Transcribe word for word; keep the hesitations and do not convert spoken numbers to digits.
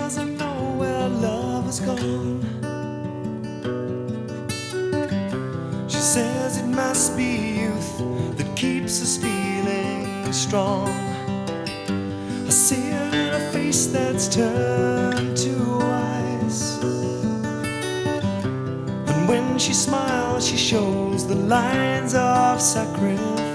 doesn't know where love has gone. She says it must be youth that keeps us feeling strong. I see it in a face that's turned to ice, and when she smiles she shows the lines of sacrifice.